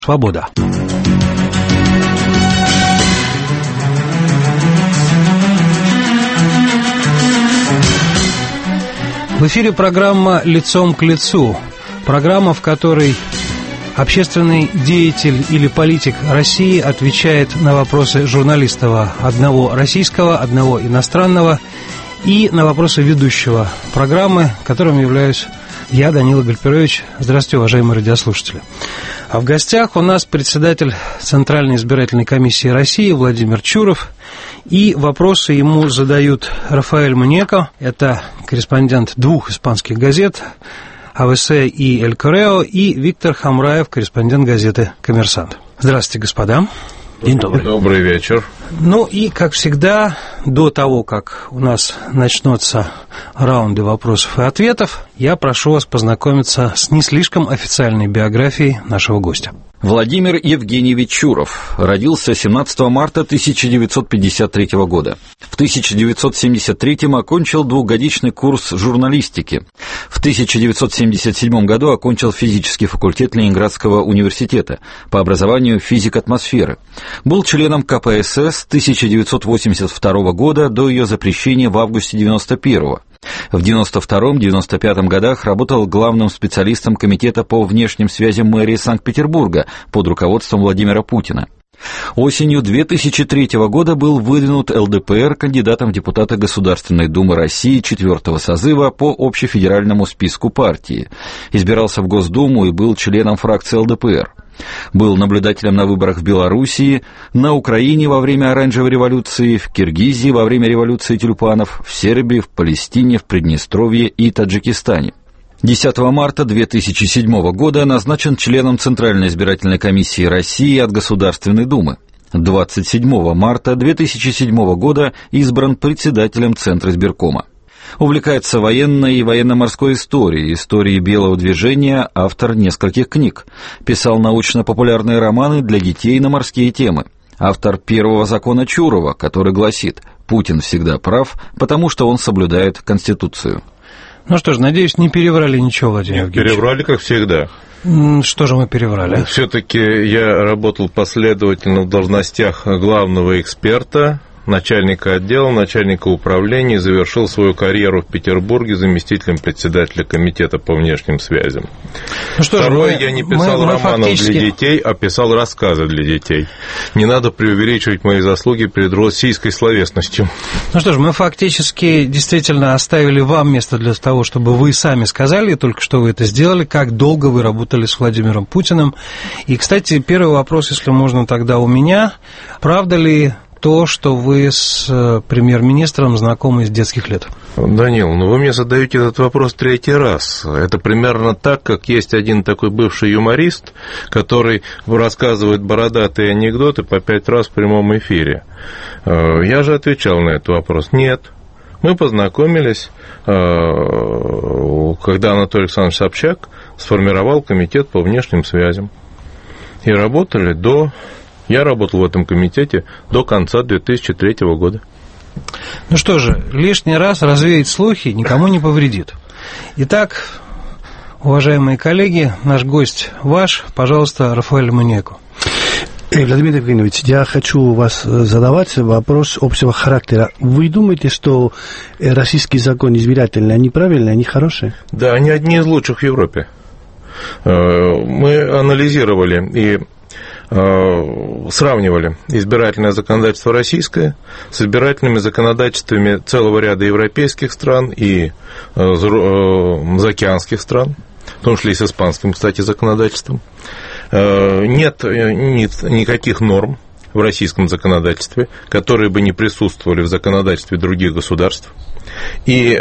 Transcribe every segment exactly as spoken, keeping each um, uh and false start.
Свобода. В эфире программа «Лицом к лицу». Программа, в которой общественный деятель или политик России отвечает на вопросы журналиста одного российского, одного иностранного и на вопросы ведущего программы, которым являюсь я, Данила Гальперович. Здравствуйте, уважаемые радиослушатели. А в гостях у нас председатель Центральной избирательной комиссии России Владимир Чуров. И вопросы ему задают Рафаэль Муньеко, это корреспондент двух испанских газет, эй вэ эс и «Эль Коррео», и Виктор Хамраев, корреспондент газеты «Коммерсант». Здравствуйте, господа. День добрый. Добрый вечер. Ну и, как всегда, до того, как у нас начнутся раунды вопросов и ответов, я прошу вас познакомиться с не слишком официальной биографией нашего гостя. Владимир Евгеньевич Чуров родился семнадцатого марта тысяча девятьсот пятьдесят третьего года. В тысяча девятьсот семьдесят третьем окончил двухгодичный курс журналистики. В тысяча девятьсот семьдесят седьмом году окончил физический факультет Ленинградского университета, по образованию физик атмосферы. Был членом ка пэ эс эс с тысяча девятьсот восемьдесят второго года до ее запрещения в августе девяносто первого. В девяносто втором — девяносто пятом годах работал главным специалистом Комитета по внешним связям мэрии Санкт-Петербурга под руководством Владимира Путина. Осенью две тысячи третьего года был выдвинут эл дэ пэ эр кандидатом в депутаты Государственной Думы России четвертого созыва по общефедеральному списку партии. Избирался в Госдуму и был членом фракции эл дэ пэ эр. Был наблюдателем на выборах в Белоруссии, на Украине во время Оранжевой революции, в Киргизии во время революции тюльпанов, в Сербии, в Палестине, в Приднестровье и Таджикистане. десятого марта две тысячи седьмого года назначен членом Центральной избирательной комиссии России от Государственной Думы. двадцать седьмого марта две тысячи седьмого года избран председателем Центра избиркома. Увлекается военной и военно-морской историей, историей белого движения, автор нескольких книг. Писал научно-популярные романы для детей на морские темы. Автор первого закона Чурова, который гласит: «Путин всегда прав, потому что он соблюдает Конституцию». Ну что ж, надеюсь, не переврали ничего, Владимир Евгеньевич. Переврали, как всегда. Что же мы переврали? Все-таки я работал последовательно в должностях главного эксперта, начальника отдела, начальника управления, и завершил свою карьеру в Петербурге заместителем председателя комитета по внешним связям. Ну что Второе, же, мы, я не писал мы, мы романов фактически... для детей, а писал рассказы для детей. Не надо преувеличивать мои заслуги перед российской словесностью. Ну что ж, мы фактически действительно оставили вам место для того, чтобы вы сами сказали, только что вы это сделали, как долго вы работали с Владимиром Путиным. И, кстати, первый вопрос, если можно тогда у меня. Правда ли то, что вы с премьер-министром знакомы с детских лет? Данил, ну вы мне задаете этот вопрос третий раз. Это примерно так, как есть один такой бывший юморист, который рассказывает бородатые анекдоты по пять раз в прямом эфире. Я же отвечал на этот вопрос. Нет. Мы познакомились, когда Анатолий Александрович Собчак сформировал комитет по внешним связям. И работали до... Я работал в этом комитете до конца две тысячи третьего года. Ну что же, лишний раз развеять слухи никому не повредит. Итак, уважаемые коллеги, наш гость ваш, пожалуйста, Рафаэль Муньеко. Владимир Евгеньевич, я хочу вас задавать вопрос общего характера. Вы думаете, что российские законы избирательные, они правильные, они хорошие? Да, они одни из лучших в Европе. Мы анализировали и сравнивали избирательное законодательство российское с избирательными законодательствами целого ряда европейских стран и заокеанских стран, в том числе и с испанским, кстати, законодательством. Нет никаких норм в российском законодательстве, которые бы не присутствовали в законодательстве других государств. И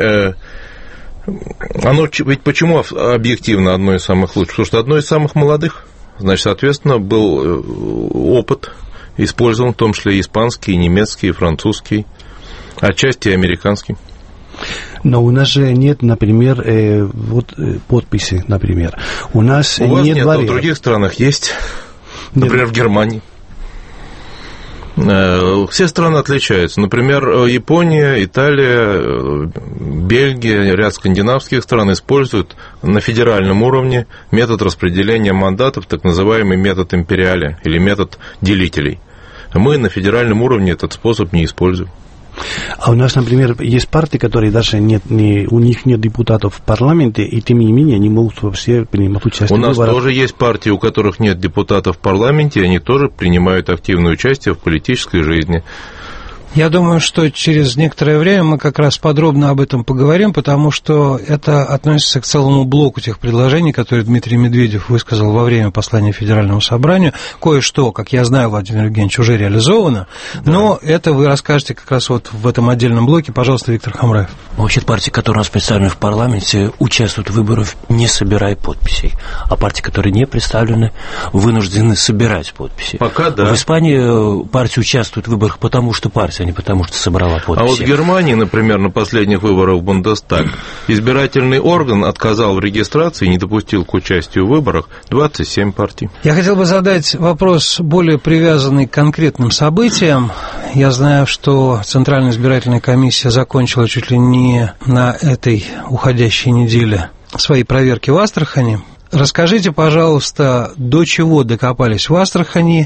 оно ведь почему объективно одно из самых лучших? Потому что одно из самых молодых. Значит, соответственно, был опыт использован, в том числе и испанский, и немецкий, и французский, отчасти и американский. Но у нас же нет, например, э, вот э, подписи, например. У нас у вас нет, нет, вариантов. А в других странах есть, например, нет. В Германии. Все страны отличаются. Например, Япония, Италия, Бельгия, ряд скандинавских стран используют на федеральном уровне метод распределения мандатов, так называемый метод империаля или метод делителей. Мы на федеральном уровне этот способ не используем. А у нас, например, есть партии, которые даже нет, не, у них нет депутатов в парламенте, и тем не менее они могут вообще принимать участие в выборах. У нас тоже есть партии, у которых нет депутатов в парламенте, и они тоже принимают активное участие в политической жизни. Я думаю, что через некоторое время мы как раз подробно об этом поговорим, потому что это относится к целому блоку тех предложений, которые Дмитрий Медведев высказал во время послания Федеральному собранию. Кое-что, как я знаю, Владимир Евгеньевич, уже реализовано, да. Но это вы расскажете как раз вот в этом отдельном блоке. Пожалуйста, Виктор Хамраев. Вообще партии, которые у нас представлены в парламенте, участвуют в выборах, не собирая подписей, а партии, которые не представлены, вынуждены собирать подписи. Пока да. В Испании партии участвуют в выборах потому, что партия, а не потому, что собрала подписи. А вот в Германии, например, на последних выборах в Бундестаг избирательный орган отказал в регистрации и не допустил к участию в выборах двадцать семь партий. Я хотел бы задать вопрос, более привязанный к конкретным событиям. Я знаю, что Центральная избирательная комиссия закончила чуть ли не на этой уходящей неделе свои проверки в Астрахани. Расскажите, пожалуйста, до чего докопались в Астрахани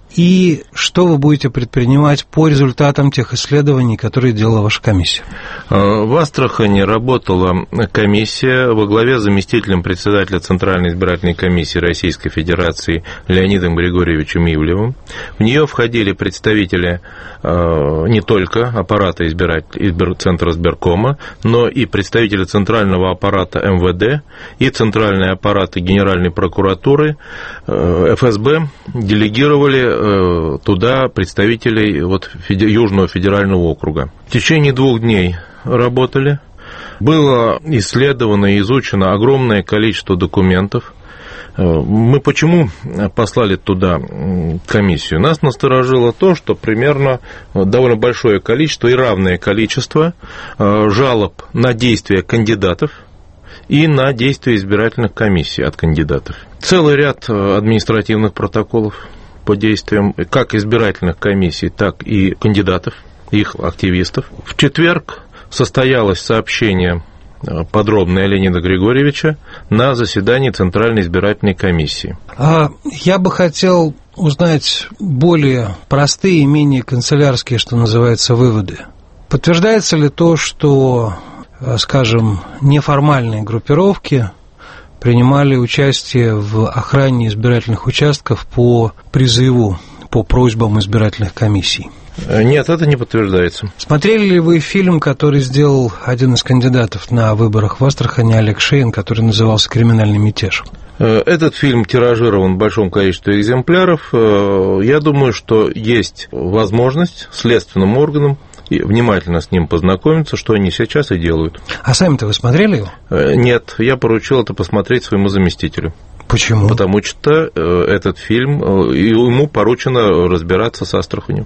и что вы будете предпринимать по результатам тех исследований, которые делала ваша комиссия? В Астрахани работала комиссия во главе с заместителем председателя Центральной избирательной комиссии Российской Федерации Леонидом Григорьевичем Ивлевым. В нее входили представители не только аппарата избиратель, Центра избиркома, но и представители центрального аппарата эм вэ дэ и центральные аппараты Генеральной прокуратуры, эф эс бэ делегировали туда представителей вот, Южного федерального округа. В течение двух дней работали. Было исследовано и изучено огромное количество документов. Мы почему послали туда комиссию? Нас насторожило то, что примерно довольно большое количество и равное количество жалоб на действия кандидатов и на действия избирательных комиссий от кандидатов. Целый ряд административных протоколов по действиям как избирательных комиссий, так и кандидатов, их активистов. В четверг состоялось сообщение подробное Леонида Григорьевича на заседании Центральной избирательной комиссии. А я бы хотел узнать более простые и менее канцелярские, что называется, выводы. Подтверждается ли то, что, скажем, неформальные группировки принимали участие в охране избирательных участков по призыву, по просьбам избирательных комиссий? Нет, это не подтверждается. Смотрели ли вы фильм, который сделал один из кандидатов на выборах в Астрахани, Олег Шейн, который назывался «Криминальный мятеж»? Этот фильм тиражирован в большом количестве экземпляров. Я думаю, что есть возможность следственным органам внимательно с ним познакомиться, что они сейчас и делают. А сами-то вы смотрели его? Нет, я поручил это посмотреть своему заместителю. Почему? Потому что этот фильм, ему поручено разбираться с Астраханью.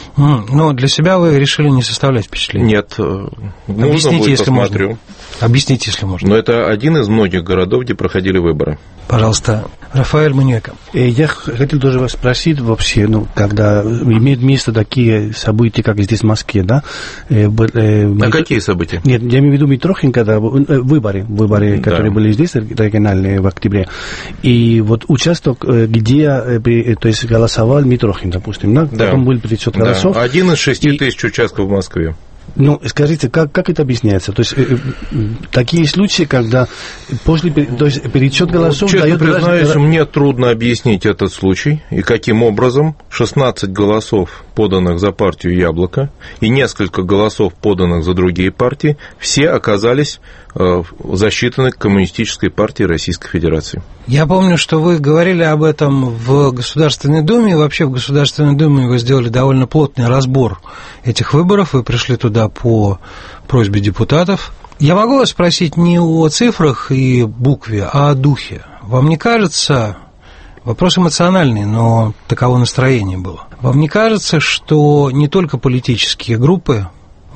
Но для себя вы решили не составлять впечатление? Нет, нужно будет, если посмотрю. Можно. Объясните, если можно. Но это один из многих городов, где проходили выборы. Пожалуйста, Рафаэль Маньяка. Я хотел тоже вас спросить вообще, ну, когда имеют место такие события, как здесь в Москве, да? А Мит... какие события? Нет, я имею в виду Митрохин, когда выборы, выборы, которые да. были здесь, региональные, в октябре, и вот участок, где, то есть, голосовал Митрохин, допустим, да? Да. Потом был пересчет голосов. Да. Один из шести и... тысяч участков в Москве. Ну, скажите, как, как это объясняется? То есть, э, э, такие случаи, когда после то есть, пересчет голосов... Честно дает признаюсь, раз... мне трудно объяснить этот случай, и каким образом шестнадцать голосов, поданных за партию «Яблоко», и несколько голосов, поданных за другие партии, все оказались э, засчитаны к Коммунистической партии Российской Федерации. Я помню, что вы говорили об этом в Государственной Думе, и вообще в Государственной Думе вы сделали довольно плотный разбор этих выборов, вы пришли туда по просьбе депутатов. Я могу вас спросить не о цифрах и букве, а о духе. Вам не кажется, вопрос эмоциональный, но таково настроение было, вам не кажется, что не только политические группы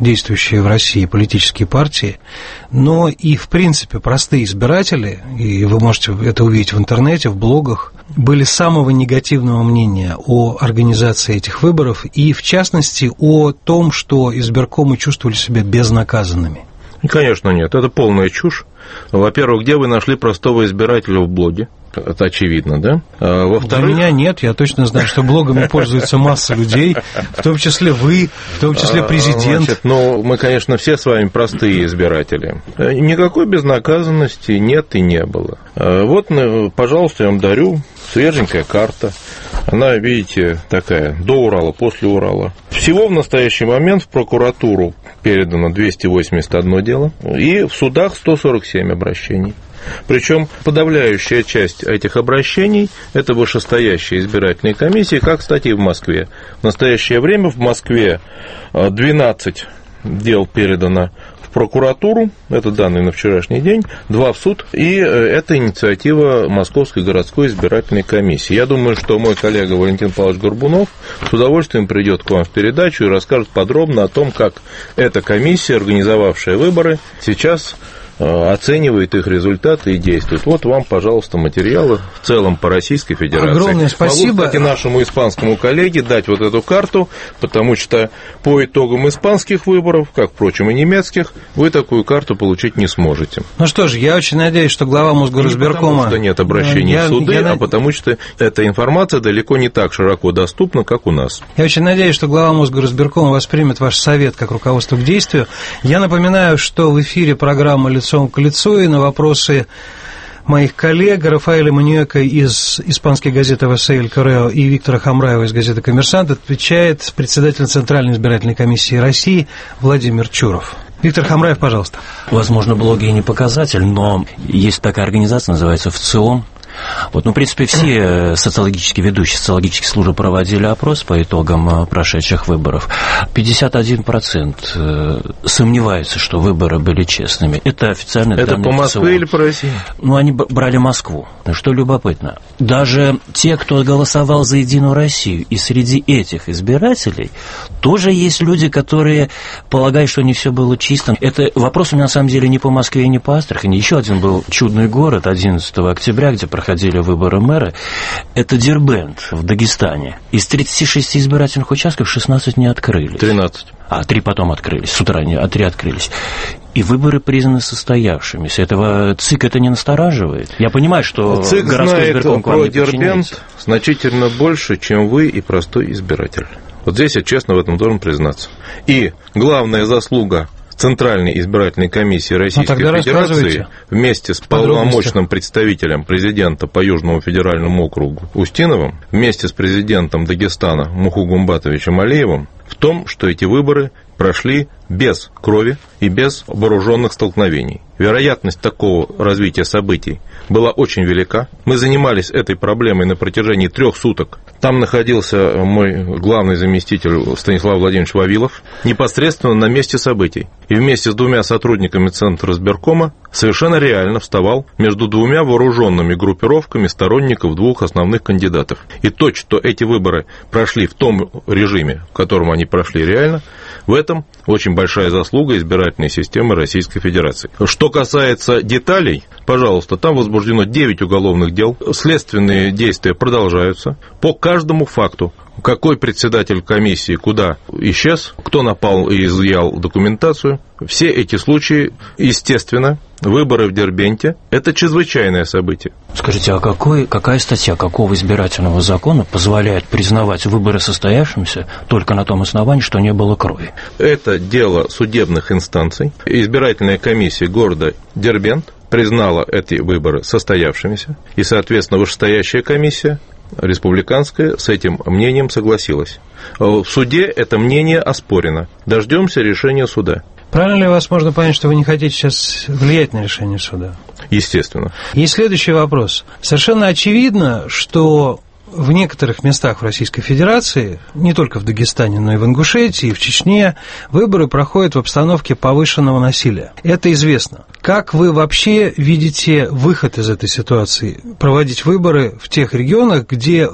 действующие в России политические партии, но и, в принципе, простые избиратели, и вы можете это увидеть в интернете, в блогах, были самого негативного мнения о организации этих выборов и, в частности, о том, что избиркомы чувствовали себя безнаказанными. Конечно, нет. Это полная чушь. Во-первых, где вы нашли простого избирателя в блоге? Это очевидно, да? А, во-вторых... Для меня нет, я точно знаю, что блогами пользуется масса людей, в том числе вы, в том числе президент. Значит, ну, мы, конечно, все с вами простые избиратели. Никакой безнаказанности нет и не было. Вот, пожалуйста, я вам дарю свеженькая карта. Она, видите, такая, до Урала, после Урала. Всего в настоящий момент в прокуратуру передано двести восемьдесят одно дело, и в судах сто сорок семь обращений. Причем подавляющая часть этих обращений – это вышестоящие избирательные комиссии, как, кстати, и в Москве. В настоящее время в Москве двенадцать дел передано в прокуратуру, это данные на вчерашний день, два в суд, и это инициатива Московской городской избирательной комиссии. Я думаю, что мой коллега Валентин Павлович Горбунов с удовольствием придет к вам в передачу и расскажет подробно о том, как эта комиссия, организовавшая выборы, сейчас оценивает их результаты и действует. Вот вам, пожалуйста, материалы в целом по Российской Федерации. Огромное спасибо. Могу, кстати, нашему испанскому коллеге дать вот эту карту, потому что по итогам испанских выборов, как, впрочем, и немецких, вы такую карту получить не сможете. Ну что ж, я очень надеюсь, что глава Мосгоризбиркома... Не потому что нет обращений я, в суды, я... а потому что эта информация далеко не так широко доступна, как у нас. Я очень надеюсь, что глава Мосгоризбиркома воспримет ваш совет как руководство к действию. Я напоминаю, что в эфире программа «Лицом к лицу», и на вопросы моих коллег Рафаэля Маньюэка из испанской газеты «Эвэсэ Эль Коррео» и Виктора Хамраева из газеты «Коммерсант» отвечает председатель Центральной избирательной комиссии России Владимир Чуров. Виктор Хамраев, пожалуйста. Возможно, блоги и не показатель, но есть такая организация, называется ВЦИОМ. Вот, ну, в принципе, все социологические ведущие, социологические службы проводили опрос по итогам прошедших выборов. пятьдесят один процент сомневаются, что выборы были честными. Это официальные Это данные. Это по Москве или по России? Ну, они брали Москву. Что любопытно, даже те, кто голосовал за «Единую Россию», и среди этих избирателей тоже есть люди, которые полагают, что не все было чисто. Это вопрос у меня, на самом деле, не по Москве и не по Астрахани. Еще один был чудный город одиннадцатого октября, где проходили выборы мэра. Это Дербент в Дагестане. Из тридцати шести избирательных участков шестнадцать не открылись. тринадцать. А, три потом открылись. С утра а три открылись. И выборы признаны состоявшимися. Этого ЦИК это не настораживает? Я понимаю, что ЦИК городской избирком к вам не знает про Дербент значительно больше, чем вы и простой избиратель. Вот здесь я честно в этом должен признаться. И главная заслуга Центральной избирательной комиссии Российской ну, Федерации вместе с полномочным представителем президента по Южному федеральному округу Устиновым, вместе с президентом Дагестана Мухугумбатовичем Алиевым, в том, что эти выборы прошли без крови и без вооруженных столкновений. Вероятность такого развития событий была очень велика. Мы занимались этой проблемой на протяжении трех суток. Там находился мой главный заместитель Станислав Владимирович Вавилов непосредственно на месте событий. И вместе с двумя сотрудниками Центра избиркома совершенно реально вставал между двумя вооруженными группировками сторонников двух основных кандидатов. И то, что эти выборы прошли в том режиме, в котором они прошли реально, в этом очень большая заслуга избирательной системы Российской Федерации. Что касается деталей, пожалуйста, там возбуждено девять уголовных дел. Следственные действия продолжаются по каждому факту. Какой председатель комиссии куда исчез, кто напал и изъял документацию. Все эти случаи, естественно, выборы в Дербенте – это чрезвычайное событие. Скажите, а какой, какая статья какого избирательного закона позволяет признавать выборы состоявшимися только на том основании, что не было крови? Это дело судебных инстанций. Избирательная комиссия города Дербент признала эти выборы состоявшимися, и, соответственно, вышестоящая комиссия республиканская с этим мнением согласилась. В суде это мнение оспорено. Дождемся решения суда. Правильно ли вас можно понять, что вы не хотите сейчас влиять на решение суда? Естественно. И следующий вопрос. Совершенно очевидно, что в некоторых местах в Российской Федерации, не только в Дагестане, но и в Ингушетии, и в Чечне, выборы проходят в обстановке повышенного насилия. Это известно. Как вы вообще видите выход из этой ситуации? Проводить выборы в тех регионах, где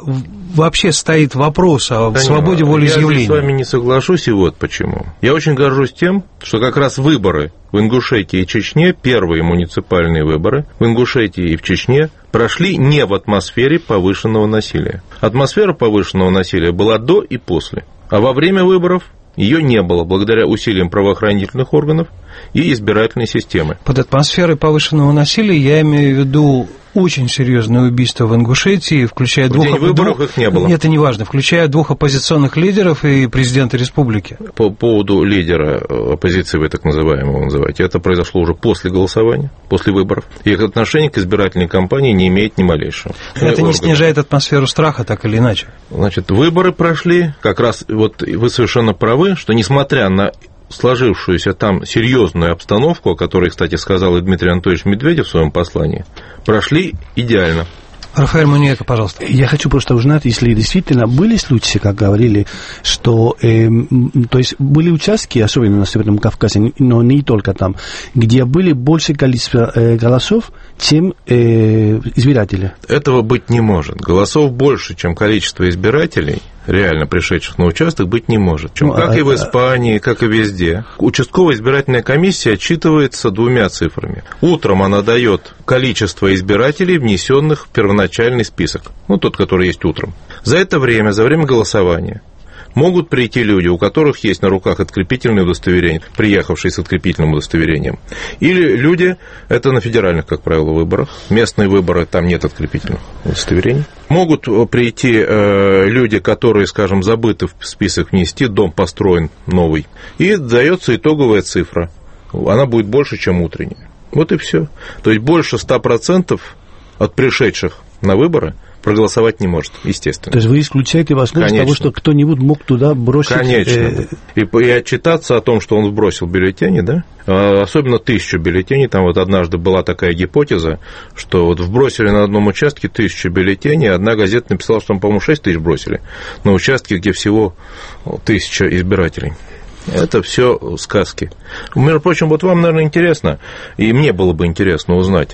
вообще стоит вопрос о да свободе нет, волеизъявления. Я с вами не соглашусь, и вот почему. Я очень горжусь тем, что как раз выборы в Ингушетии и Чечне, первые муниципальные выборы в Ингушетии и в Чечне, прошли не в атмосфере повышенного насилия. Атмосфера повышенного насилия была до и после. А во время выборов ее не было, благодаря усилиям правоохранительных органов и избирательной системы. Под атмосферой повышенного насилия я имею в виду очень серьезное убийство в Ингушетии, включая в двух... день выборов двух... их не было. Это не важно, включая двух оппозиционных лидеров и президента республики. По поводу лидера оппозиции, вы так называемого называете, это произошло уже после голосования, после выборов. И их отношение к избирательной кампании не имеет ни малейшего. Это не снижает атмосферу страха, так или иначе. Значит, выборы прошли, как раз вот вы совершенно правы, что несмотря на сложившуюся там серьезную обстановку, о которой, кстати, сказал и Дмитрий Анатольевич Медведев в своем послании, прошли идеально. Рафаэль Муниека, пожалуйста. Я хочу просто узнать, если действительно были случаи, как говорили, что э, то есть были участки, особенно на Северном Кавказе, но не только там, где были больше количество э, голосов, чем э, избирателей. Этого быть не может. Голосов больше, чем количество избирателей, реально пришедших на участок, быть не может. Причем, ну, как а, и в Испании, как и везде. Участковая избирательная комиссия отчитывается двумя цифрами. Утром она дает количество избирателей, внесенных в первоначальный список. Ну, тот, который есть утром. За это время, за время голосования, могут прийти люди, у которых есть на руках открепительное удостоверение, приехавшие с открепительным удостоверением. Или люди, это на федеральных, как правило, выборах, местные выборы, там нет открепительных удостоверений. Могут прийти э, люди, которые, скажем, забыты в список внести, дом построен новый, и дается итоговая цифра. Она будет больше, чем утренняя. Вот и все. То есть больше ста процентов от пришедших на выборы проголосовать не может, естественно. То есть вы исключаете возможность Конечно. того, что кто-нибудь мог туда бросить... Конечно. Э... И, и отчитаться о том, что он сбросил бюллетени, да? Особенно тысячу бюллетеней. Там вот однажды была такая гипотеза, что вот вбросили на одном участке тысячу бюллетеней, одна газета написала, что там, по-моему, шесть тысяч бросили на участке, где всего тысяча избирателей. Это все сказки. Между прочим, вот вам, наверное, интересно, и мне было бы интересно узнать,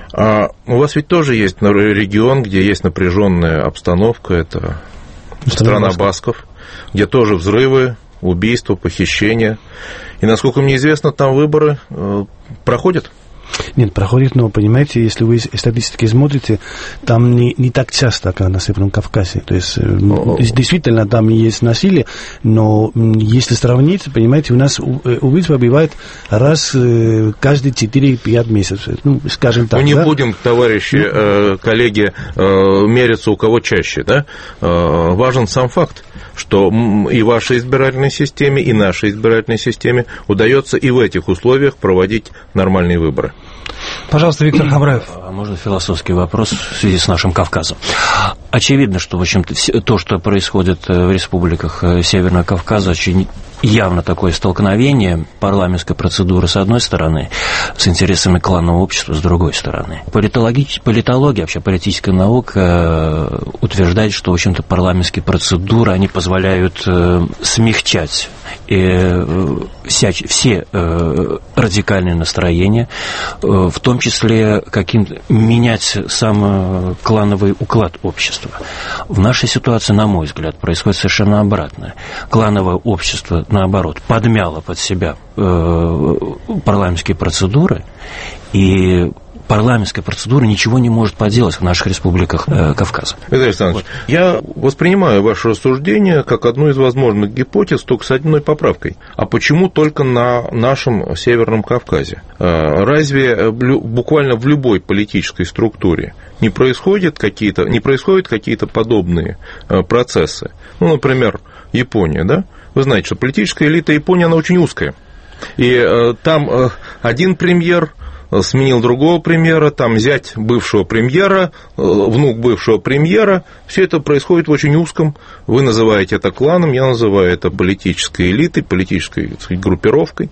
а у вас ведь тоже есть регион, где есть напряженная обстановка, это страна басков, где тоже взрывы, убийства, похищения. И, насколько мне известно, там выборы проходят? Нет, проходит, но, понимаете, если вы статистики смотрите, там не, не так часто, как на Северном Кавказе. То есть, О-о-о. действительно, там есть насилие, но если сравнить, понимаете, у нас убийство бывает раз каждые четыре-пять месяцев, ну, скажем так. Мы не да? будем, товарищи, э, коллеги, э, мериться, у кого чаще, да? Э, важен сам факт, что и вашей избирательной системе, и нашей избирательной системе удается и в этих условиях проводить нормальные выборы. Пожалуйста, Виктор Хамраев. А можно философский вопрос в связи с нашим Кавказом? Очевидно, что, в общем-то, то, что происходит в республиках Северного Кавказа, очень явно такое столкновение парламентской процедуры с одной стороны, с интересами кланового общества с другой стороны. Политологи... Политология, вообще политическая наука утверждает, что, в общем-то, парламентские процедуры, они позволяют смягчать и вся... все радикальные настроения, в том числе каким менять сам клановый уклад общества. В нашей ситуации, на мой взгляд, происходит совершенно обратное. Клановое общество, наоборот, подмяло под себя э, парламентские процедуры, и парламентская процедура ничего не может поделать в наших республиках э, Кавказа. Виталий Александрович, вот. Я воспринимаю ваше рассуждение как одну из возможных гипотез, только с одной поправкой. А почему только на нашем Северном Кавказе? Разве буквально в любой политической структуре не происходят какие-то, не происходят какие-то подобные процессы? Ну, например, Япония, да? Вы знаете, что политическая элита Японии, она очень узкая. И там один премьер сменил другого премьера, там зять бывшего премьера, внук бывшего премьера. Все это происходит в очень узком. Вы называете это кланом, я называю это политической элитой, политической, так сказать, группировкой.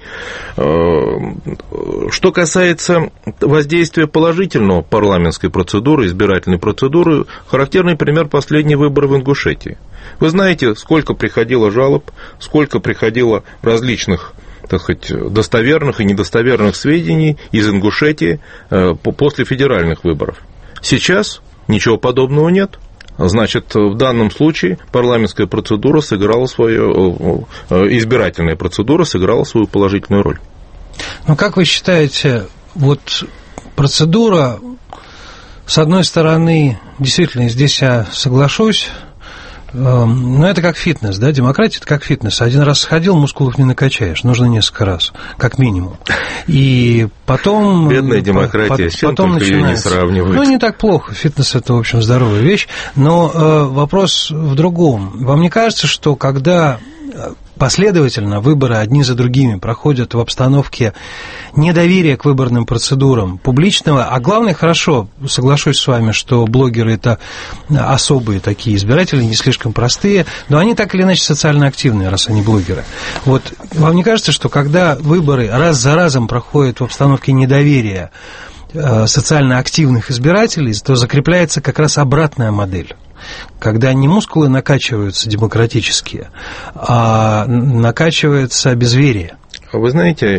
Что касается воздействия положительного парламентской процедуры, избирательной процедуры, характерный пример последний выбор в Ингушетии. Вы знаете, сколько приходило жалоб, сколько приходило различных, так сказать, достоверных и недостоверных сведений из Ингушетии после федеральных выборов. Сейчас ничего подобного нет. Значит, в данном случае парламентская процедура сыграла свою, избирательная процедура сыграла свою положительную роль. Ну, как вы считаете, вот процедура, с одной стороны, действительно, здесь я соглашусь, но это как фитнес, да, демократия – это как фитнес. Один раз сходил, мускулов не накачаешь, нужно несколько раз, как минимум. И потом… Бедная демократия, с чем потом только ее не сравнивают. Ну, не так плохо, фитнес – это, в общем, здоровая вещь, но э, вопрос в другом. Вам не кажется, что когда последовательно выборы одни за другими проходят в обстановке недоверия к выборным процедурам, публичного, а главное, хорошо, соглашусь с вами, что блогеры – это особые такие избиратели, не слишком простые, но они так или иначе социально активные, раз они блогеры. Вот вам не кажется, что когда выборы раз за разом проходят в обстановке недоверия социально активных избирателей, то закрепляется как раз обратная модель, когда не мускулы накачиваются демократические, а накачивается безверие. Вы знаете,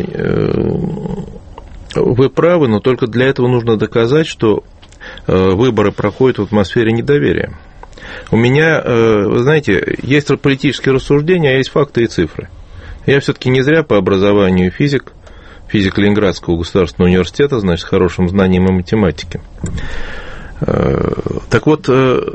вы правы, но только для этого нужно доказать, что выборы проходят в атмосфере недоверия. У меня, вы знаете, есть политические рассуждения, а есть факты и цифры. Я все-таки не зря по образованию физик, физик Ленинградского государственного университета, значит, с хорошим знанием и математики. Так вот,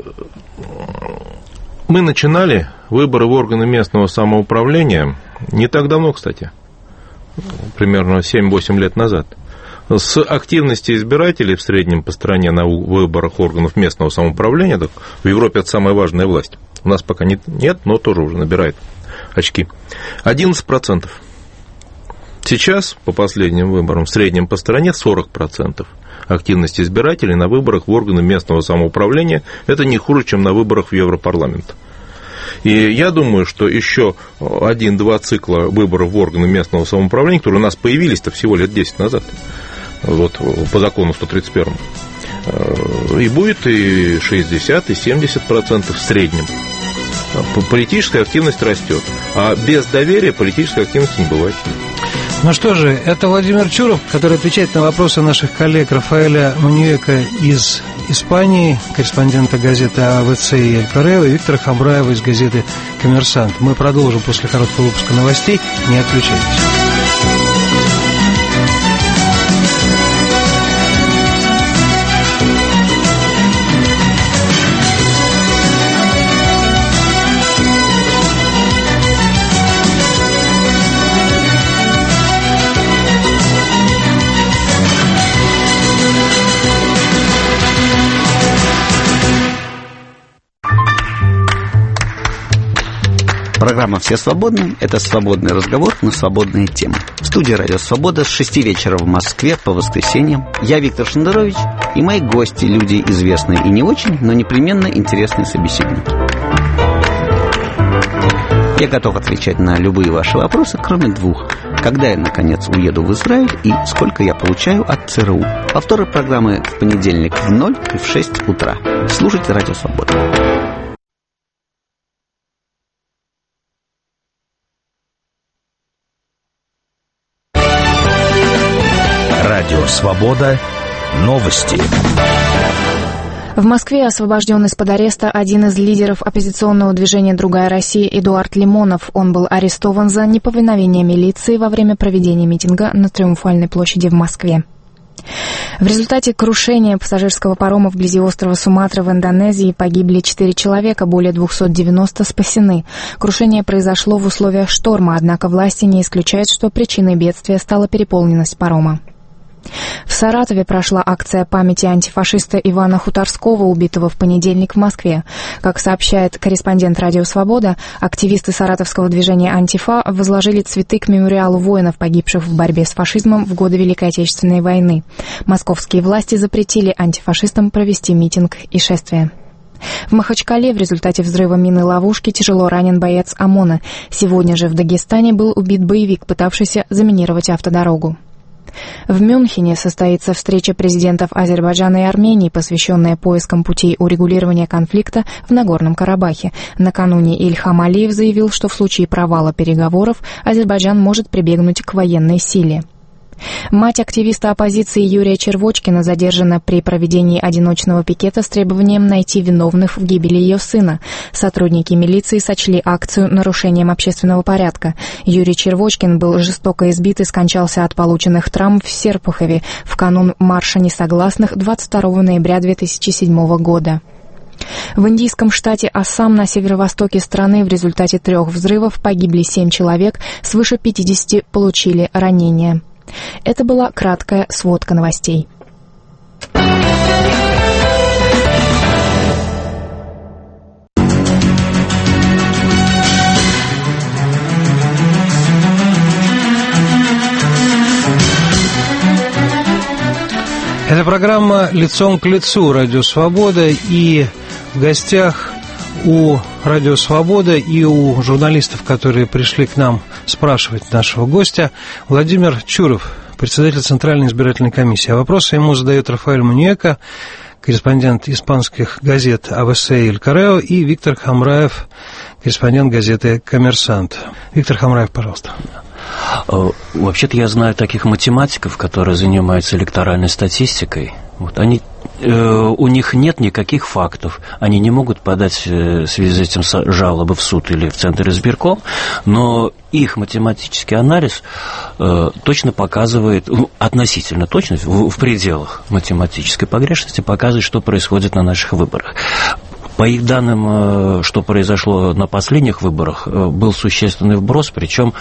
мы начинали выборы в органы местного самоуправления не так давно, кстати, примерно семь-восемь лет назад. С активности избирателей в среднем по стране на выборах органов местного самоуправления, так, в Европе это самая важная власть, у нас пока нет, но тоже уже набирает очки, одиннадцать процентов. Сейчас, по последним выборам, в среднем по стране сорок процентов активности избирателей на выборах в органы местного самоуправления. Это не хуже, чем на выборах в Европарламент. И я думаю, что еще один-два цикла выборов в органы местного самоуправления, которые у нас появились-то всего лет десять назад, вот, по закону сто тридцать первому, и будет и шестьдесят, и семьдесят процентов в среднем. Политическая активность растет, а без доверия политической активности не бывает. Ну что же, это Владимир Чуров, который отвечает на вопросы наших коллег Рафаэля Муньека из Испании, корреспондента газеты АВЦ и Эль Коррео, и Виктора Хамбраева из газеты «Коммерсант». Мы продолжим после короткого выпуска новостей. Не отключайтесь. Программа «Все свободны» – это свободный разговор на свободные темы. В студии «Радио Свобода» с шести вечера в Москве по воскресеньям. Я Виктор Шендерович и мои гости – люди известные и не очень, но непременно интересные собеседники. Я готов отвечать на любые ваши вопросы, кроме двух. Когда я, наконец, уеду в Израиль и сколько я получаю от ЦРУ. Повторы программы в понедельник в ноль и в шесть утра. Слушайте «Радио Свобода». Радио «Свобода». Новости. В Москве освобожден из-под ареста один из лидеров оппозиционного движения «Другая Россия» Эдуард Лимонов. Он был арестован за неповиновение милиции во время проведения митинга на Триумфальной площади в Москве. В результате крушения пассажирского парома вблизи острова Суматра в Индонезии погибли четыре человека, более двести девяносто спасены. Крушение произошло в условиях шторма, однако власти не исключают, что причиной бедствия стала переполненность парома. В Саратове прошла акция памяти антифашиста Ивана Хуторского, убитого в понедельник в Москве. Как сообщает корреспондент «Радио Свобода», активисты саратовского движения «Антифа» возложили цветы к мемориалу воинов, погибших в борьбе с фашизмом в годы Великой Отечественной войны. Московские власти запретили антифашистам провести митинг и шествие. В Махачкале в результате взрыва мины-ловушки тяжело ранен боец ОМОНа. Сегодня же в Дагестане был убит боевик, пытавшийся заминировать автодорогу. В Мюнхене состоится встреча президентов Азербайджана и Армении, посвященная поискам путей урегулирования конфликта в Нагорном Карабахе. Накануне Ильхам Алиев заявил, что в случае провала переговоров Азербайджан может прибегнуть к военной силе. Мать активиста оппозиции Юрия Червочкина задержана при проведении одиночного пикета с требованием найти виновных в гибели ее сына. Сотрудники милиции сочли акцию нарушением общественного порядка. Юрий Червочкин был жестоко избит и скончался от полученных травм в Серпухове в канун марша несогласных двадцать второго ноября две тысячи седьмого года. В индийском штате Ассам на северо-востоке страны в результате трех взрывов погибли семь человек, свыше пятидесяти получили ранения. Это была краткая сводка новостей. Это программа «Лицом к лицу» Радио Свобода, и в гостях у Радио Свобода и у журналистов, которые пришли к нам спрашивать нашего гостя, Владимир Чуров, председатель Центральной избирательной комиссии. А вопросы ему задает Рафаэль Муньека, корреспондент испанских газет «эй би си» и «Эль Коррео», и Виктор Хамраев, корреспондент газеты «Коммерсант». Виктор Хамраев, пожалуйста. Вообще-то я знаю таких математиков, которые занимаются электоральной статистикой. Вот они, э, у них нет никаких фактов. Они не могут подать э, в связи с этим жалобы в суд или в Центр избирком, но их математический анализ э, точно показывает, ну, относительно точно, в, в пределах математической погрешности показывает, что происходит на наших выборах. По их данным, что произошло на последних выборах, был существенный вброс, причем,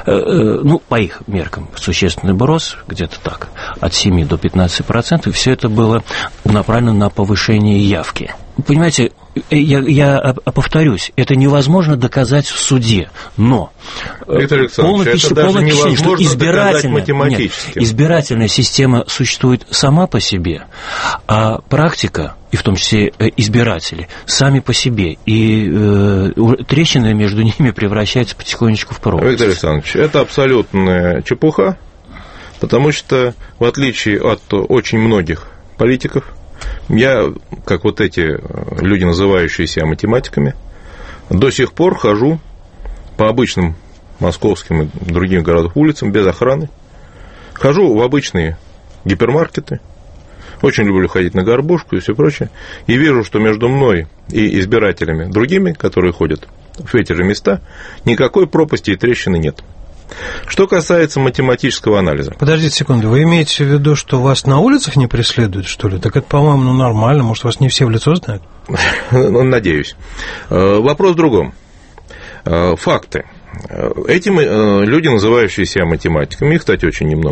ну, по их меркам, существенный вброс, где-то так, от семи до пятнадцати процентов, все это было направлено на повышение явки. Понимаете, я, я повторюсь, это невозможно доказать в суде, но Виктор Александрович, это даже невозможно доказать математически. Нет, избирательная система существует сама по себе, а практика, и в том числе избиратели, сами по себе, и э, трещины между ними превращаются потихонечку в пропасть. Виктор Александрович, это абсолютная чепуха, потому что, в отличие от очень многих политиков, я, как вот эти люди, называющие себя математиками, до сих пор хожу по обычным московским и другим городам улицам без охраны. Хожу в обычные гипермаркеты, очень люблю ходить на горбушку и все прочее, и вижу, что между мной и избирателями другими, которые ходят в эти же места, никакой пропасти и трещины нет. Что касается математического анализа. Подождите секунду, вы имеете в виду, что вас на улицах не преследуют, что ли? Так это, по-моему, ну, нормально, может, вас не все в лицо знают? Надеюсь. Вопрос в другом. Факты. Эти люди, называющие себя математиками, их, кстати, очень немного,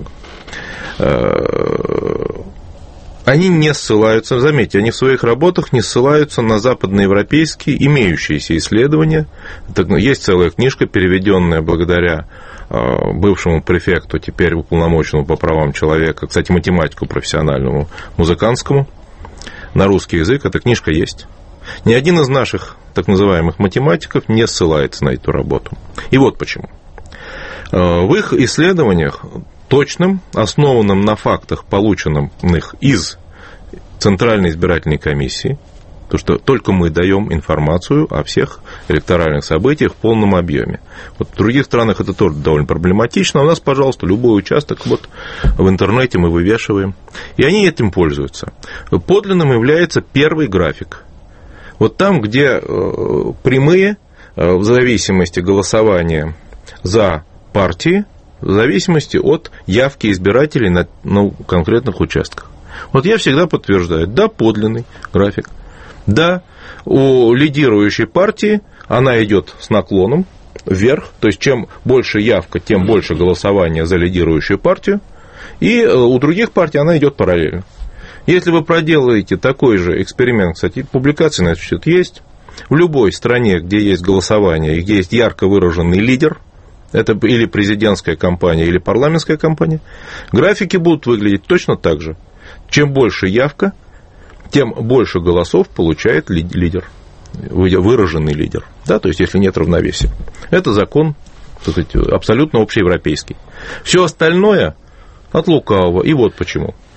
они не ссылаются, заметьте, они в своих работах не ссылаются на западноевропейские имеющиеся исследования. Есть целая книжка, переведенная благодаря бывшему префекту, теперь уполномоченному по правам человека, кстати, математику профессиональному, музыкантскому, на русский язык. Эта книжка есть. Ни один из наших так называемых математиков не ссылается на эту работу. И вот почему. В их исследованиях, точным, основанным на фактах, полученных из Центральной избирательной комиссии, потому что только мы даем информацию о всех электоральных событиях в полном объеме. Вот в других странах это тоже довольно проблематично. У нас, пожалуйста, любой участок вот в интернете мы вывешиваем. И они этим пользуются. Подлинным является первый график. Вот там, где прямые, в зависимости голосования за партии, в зависимости от явки избирателей на, на конкретных участках. Вот я всегда подтверждаю, да, подлинный график. Да, у лидирующей партии она идет с наклоном вверх, то есть чем больше явка, тем больше голосования за лидирующую партию, и у других партий она идет параллельно. Если вы проделаете такой же эксперимент, кстати, публикации на этот счет есть, в любой стране, где есть голосование, где есть ярко выраженный лидер, это или президентская кампания, или парламентская кампания, графики будут выглядеть точно так же. Чем больше явка, тем больше голосов получает лидер, выраженный лидер. Да, то есть, если нет равновесия. Это закон, так сказать, абсолютно общеевропейский. Все остальное от лукавого. И вот почему.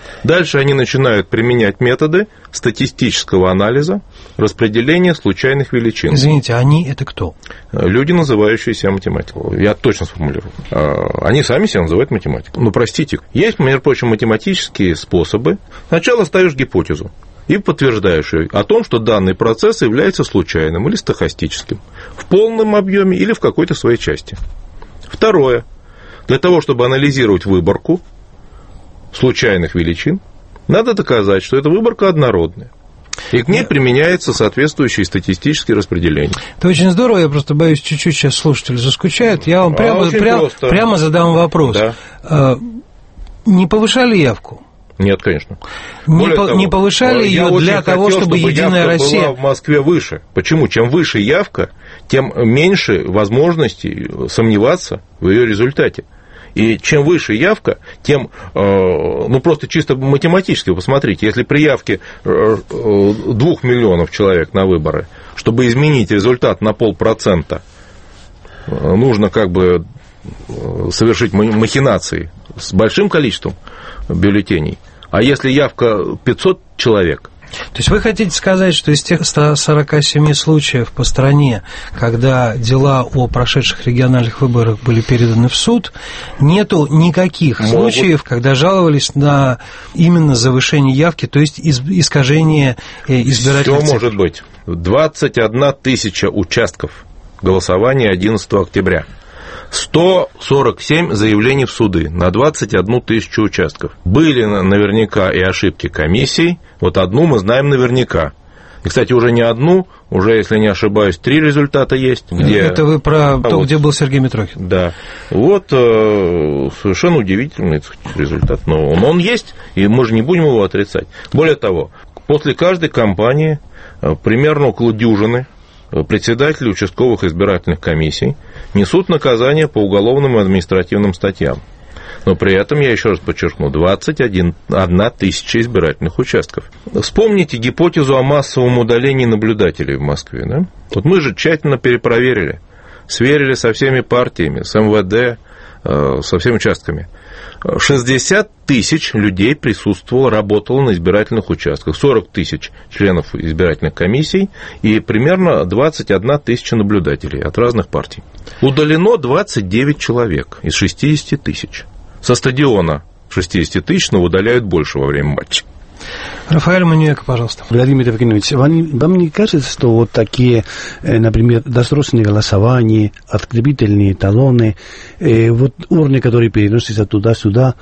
Дальше они начинают применять методы статистического анализа, распределения случайных величин. Извините, они это кто? Люди, называющие себя математиком. Я точно сформулирую. Они сами себя называют математиком. Ну, простите. Есть, между прочим, математические способы. Сначала ставишь гипотезу и подтверждаешь ее о том, что данный процесс является случайным или стохастическим в полном объеме или в какой-то своей части. Второе. Для того, чтобы анализировать выборку случайных величин, надо доказать, что эта выборка однородная. И к ней применяется соответствующее статистическое распределение. Это очень здорово, я просто боюсь, чуть-чуть сейчас слушатели заскучают. Я вам прямо, а прямо, прямо задам вопрос. Да. Не повышали явку? Нет, конечно. Не, по, того, не повышали ее для того, хотел, чтобы, чтобы Единая явка Россия... была в Москве выше. Почему? Чем выше явка, тем меньше возможностей сомневаться в ее результате. И чем выше явка, тем, ну, просто чисто математически, посмотрите, если при явке двух миллионов человек на выборы, чтобы изменить результат на полпроцента, нужно как бы совершить махинации с большим количеством бюллетеней. А если явка пятьсот человек... То есть вы хотите сказать, что из тех ста сорока семи случаев по стране, когда дела о прошедших региональных выборах были переданы в суд, нету никаких Могут. случаев, когда жаловались на именно завышение явки, то есть искажение избирательных цифр? Все может быть. двадцать одна тысяча участков голосования одиннадцатого октября. сто сорок семь заявлений в суды на двадцать одну тысячу участков. Были наверняка и ошибки комиссий. Вот одну мы знаем наверняка. И, кстати, уже не одну, уже, если не ошибаюсь, три результата есть. Где... Это вы про а то, вот, где был Сергей Митрохин. Да. Вот э, совершенно удивительный результат. Но он, он есть, и мы же не будем его отрицать. Более того, после каждой кампании примерно около дюжины председатели участковых избирательных комиссий несут наказание по уголовным и административным статьям. Но при этом, я еще раз подчеркну, двадцать одна тысяча избирательных участков. Вспомните гипотезу о массовом удалении наблюдателей в Москве. Да? Вот мы же тщательно перепроверили, сверили со всеми партиями, с эм вэ дэ, со всеми участками. шестьдесят тысяч людей присутствовало, работало на избирательных участках, сорок тысяч членов избирательных комиссий и примерно двадцать одна тысяча наблюдателей от разных партий. Удалено двадцать девять человек из шестидесяти тысяч. Со стадиона шестидесятитысячного удаляют больше во время матча. Рафаэль Манюэко, пожалуйста. Владимир Евгеньевич, вам, вам не кажется, что вот такие, например, досрочные голосования, открепительные талоны, вот урны, которые переносятся туда-сюда,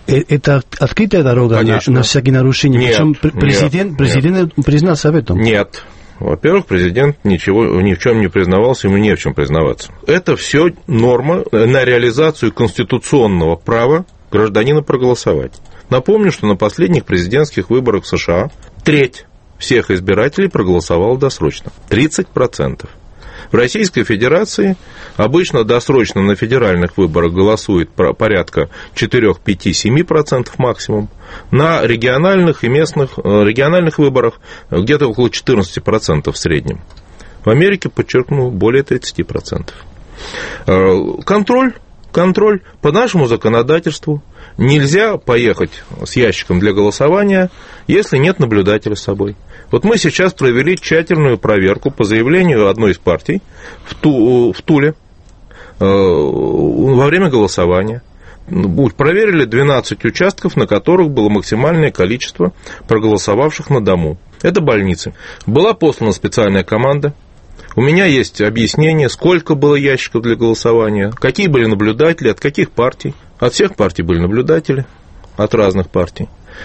это открытая дорога на, на всякие нарушения? Нет, Причем президент, нет, президент нет. признался в этом? Нет. Во-первых, президент ничего, ни в чем не признавался, ему не в чем признаваться. Это все норма на реализацию конституционного права гражданина проголосовать. Напомню, что на последних президентских выборах в США треть всех избирателей проголосовала досрочно. тридцать процентов. В Российской Федерации обычно досрочно на федеральных выборах голосует порядка четыре, пять, семь процентов максимум. На региональных и местных региональных выборах где-то около четырнадцать процентов в среднем. В Америке, подчеркну, более тридцать процентов. Контроль. Контроль по нашему законодательству. Нельзя поехать с ящиком для голосования, если нет наблюдателя с собой. Вот мы сейчас провели тщательную проверку по заявлению одной из партий в, Ту, в Туле э, во время голосования. Проверили двенадцать участков, на которых было максимальное количество проголосовавших на дому. Это больницы. Была послана специальная команда. У меня есть объяснение, сколько было ящиков для голосования, какие были наблюдатели, от каких партий. От всех партий были наблюдатели, от разных партий.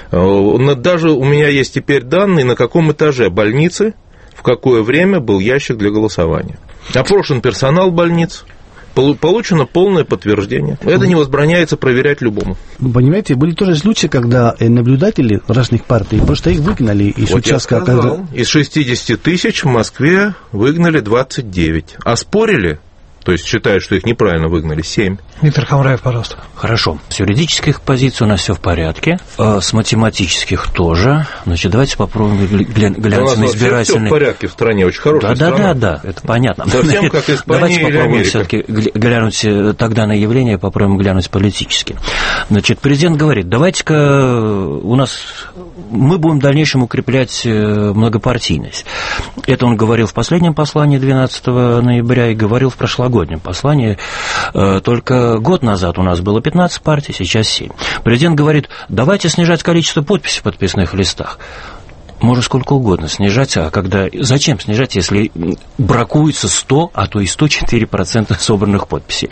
Даже у меня есть теперь данные, на каком этаже больницы, в какое время был ящик для голосования. Опрошен персонал больниц, получено полное подтверждение. Это не возбраняется проверять любому. Понимаете, были тоже случаи, когда наблюдатели разных партий, просто их выгнали из вот участка. Я сказал, когда... Из шестидесяти тысяч в Москве выгнали двадцать девять, а спорили то есть считают, что их неправильно выгнали, семь. Виктор Хамраев, пожалуйста. Хорошо. С юридических позиций у нас все в порядке. С математических тоже. Значит, давайте попробуем глянуть на избирательный... Все в порядке в стране, очень хорошая да, страна. Да, да, да, это понятно. Совсем как Испания Давайте или попробуем Америка. все-таки глянуть тогда на явление, попробуем глянуть политически. Значит, президент говорит, давайте-ка у нас... Мы будем в дальнейшем укреплять многопартийность. Это он говорил в последнем послании двенадцатого ноября и говорил в прошлогоднем послании. Только год назад у нас было пятнадцать партий, сейчас семь. Президент говорит, давайте снижать количество подписей в подписных листах. Можно сколько угодно снижать, а когда... Зачем снижать, если бракуется сто, а то и сто четыре процента собранных подписей?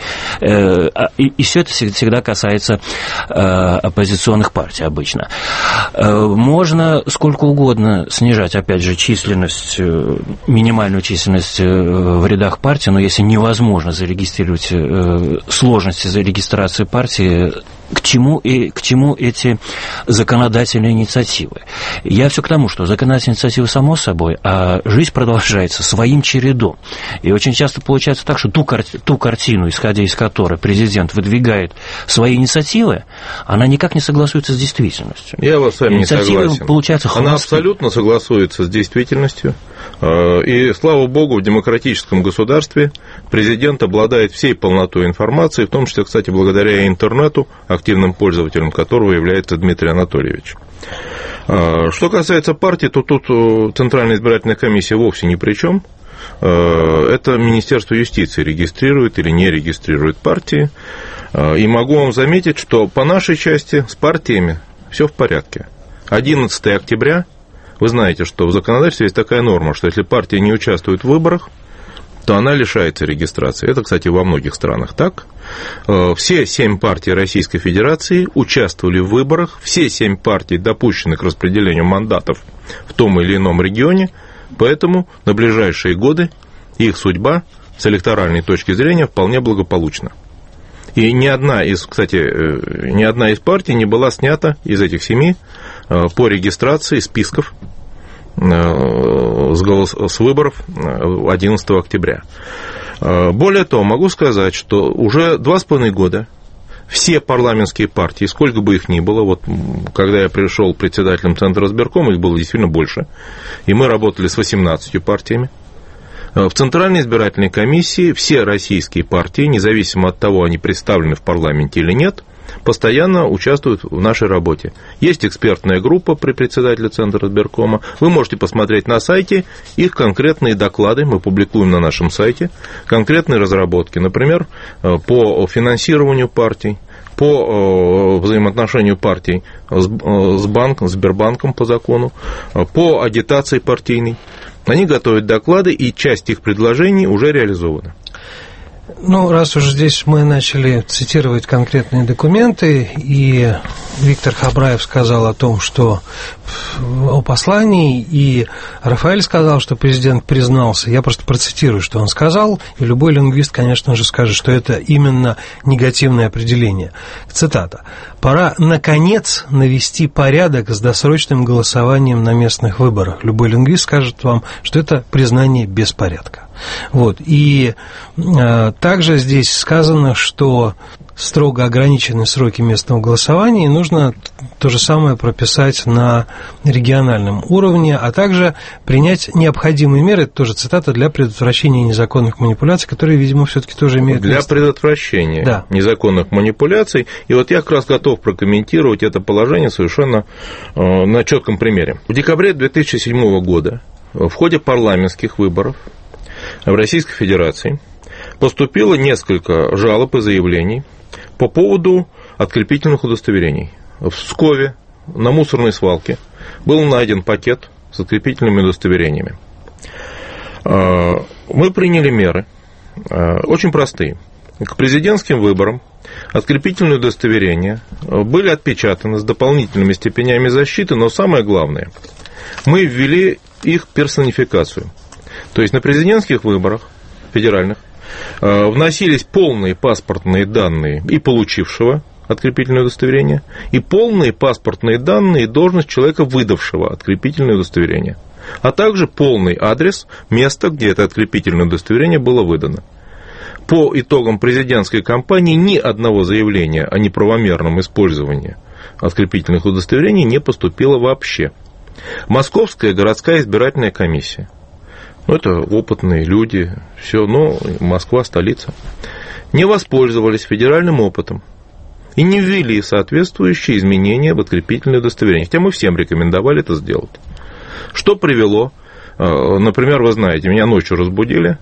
И, и все это всегда касается оппозиционных партий обычно. Можно сколько угодно снижать, опять же, численность, минимальную численность в рядах партии, но если невозможно зарегистрировать сложности за регистрацию партии, к чему, и, к чему эти законодательные инициативы? Я все к тому, что законодательные инициативы само собой, а жизнь продолжается своим чередом. И очень часто получается так, что ту, кар... ту картину, исходя из которой президент выдвигает свои инициативы, она никак не согласуется с действительностью. Я вас с вами не согласен. Получается она абсолютно согласуется с действительностью. И, слава богу, в демократическом государстве президент обладает всей полнотой информации, в том числе, кстати, благодаря интернету, активным пользователем которого является Дмитрий Анатольевич. Что касается партии, то тут Центральная избирательная комиссия вовсе ни при чем. Это Министерство юстиции регистрирует или не регистрирует партии. И могу вам заметить, что по нашей части с партиями все в порядке. одиннадцатого октября, вы знаете, что в законодательстве есть такая норма, что если партия не участвует в выборах, то она лишается регистрации. Это, кстати, во многих странах так. Все семь партий Российской Федерации участвовали в выборах, все семь партий допущены к распределению мандатов в том или ином регионе, поэтому на ближайшие годы их судьба с электоральной точки зрения вполне благополучна. И ни одна из, кстати, ни одна из партий не была снята из этих семи по регистрации списков с, голос, с выборов одиннадцатого октября. Более того, могу сказать, что уже два с половиной года все парламентские партии, сколько бы их ни было, вот когда я пришел председателем Центра избиркома, их было действительно больше, и мы работали с восемнадцатью партиями. В Центральной избирательной комиссии все российские партии, независимо от того, они представлены в парламенте или нет, постоянно участвуют в нашей работе. Есть экспертная группа при председателе Центра избиркома. Вы можете посмотреть на сайте их конкретные доклады, мы публикуем на нашем сайте, конкретные разработки, например, по финансированию партий, по взаимоотношению партий с банком, Сбербанком по закону, по агитации партийной. Они готовят доклады, и часть их предложений уже реализована. Ну, раз уж здесь мы начали цитировать конкретные документы, и Виктор Хамраев сказал о том, что о послании, и Рафаэль сказал, что президент признался, я просто процитирую, что он сказал, и любой лингвист, конечно же, скажет, что это именно негативное определение. Цитата. «Пора, наконец, навести порядок с досрочным голосованием на местных выборах». Любой лингвист скажет вам, что это признание беспорядка. Вот. И э, также здесь сказано, что строго ограничены сроки местного голосования, и нужно то же самое прописать на региональном уровне, а также принять необходимые меры, это тоже цитата, для предотвращения незаконных манипуляций, которые, видимо, все-таки тоже имеют Для место. предотвращения да. незаконных манипуляций. И вот я как раз готов прокомментировать это положение совершенно э, на четком примере. В декабре две тысячи седьмого года в ходе парламентских выборов в Российской Федерации поступило несколько жалоб и заявлений по поводу открепительных удостоверений. В Пскове на мусорной свалке был найден пакет с открепительными удостоверениями. Мы приняли меры, очень простые. К президентским выборам открепительные удостоверения были отпечатаны с дополнительными степенями защиты, но самое главное, мы ввели их персонификацию. То есть на президентских выборах федеральных вносились полные паспортные данные и получившего открепительное удостоверение, и полные паспортные данные и должность человека, выдавшего открепительное удостоверение, а также полный адрес места, где это открепительное удостоверение было выдано. По итогам президентской кампании ни одного заявления о неправомерном использовании открепительных удостоверений не поступило вообще. Московская городская избирательная комиссия. Ну, это опытные люди, все, но Москва столица. Не воспользовались федеральным опытом и не ввели соответствующие изменения в открепительные удостоверения. Хотя мы всем рекомендовали это сделать. Что привело? Например, вы знаете, меня ночью разбудили,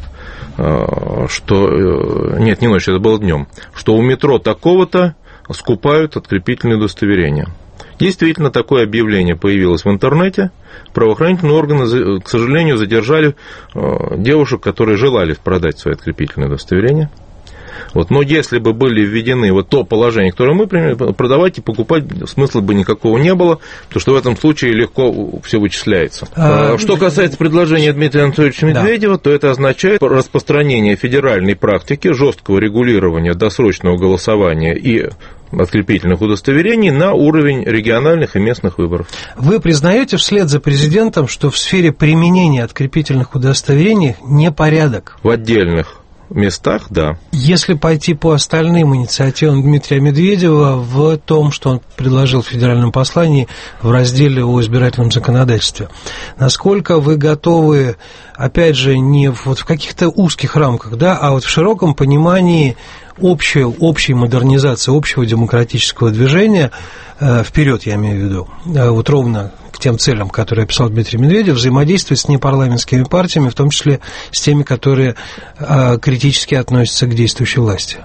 что... Нет, не ночью, это было днем. Что у метро такого-то скупают открепительные удостоверения. Действительно, такое объявление появилось в интернете. Правоохранительные органы, к сожалению, задержали девушек, которые желали продать свои открепительные удостоверения. Вот. Но если бы были введены вот то положение, которое мы приняли, продавать и покупать смысла бы никакого не было, потому что в этом случае легко все вычисляется. А, что касается предложения Дмитрия Анатольевича Медведева, да. то это означает распространение федеральной практики, жесткого регулирования досрочного голосования и открепительных удостоверений на уровень региональных и местных выборов. Вы признаете вслед за президентом, что в сфере применения открепительных удостоверений непорядок? В отдельных местах, да. Если пойти по остальным инициативам Дмитрия Медведева в том, что он предложил в федеральном послании в разделе о избирательном законодательстве, насколько вы готовы, опять же, не вот в каких-то узких рамках, да, а вот в широком понимании общей, общей модернизации, общего демократического движения, э, вперед, я имею в виду, э, вот ровно к тем целям, которые описал Дмитрий Медведев, взаимодействовать с непарламентскими партиями, в том числе с теми, которые э, критически относятся к действующей власти?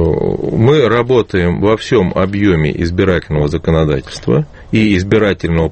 Мы работаем во всем объеме избирательного законодательства и избирательной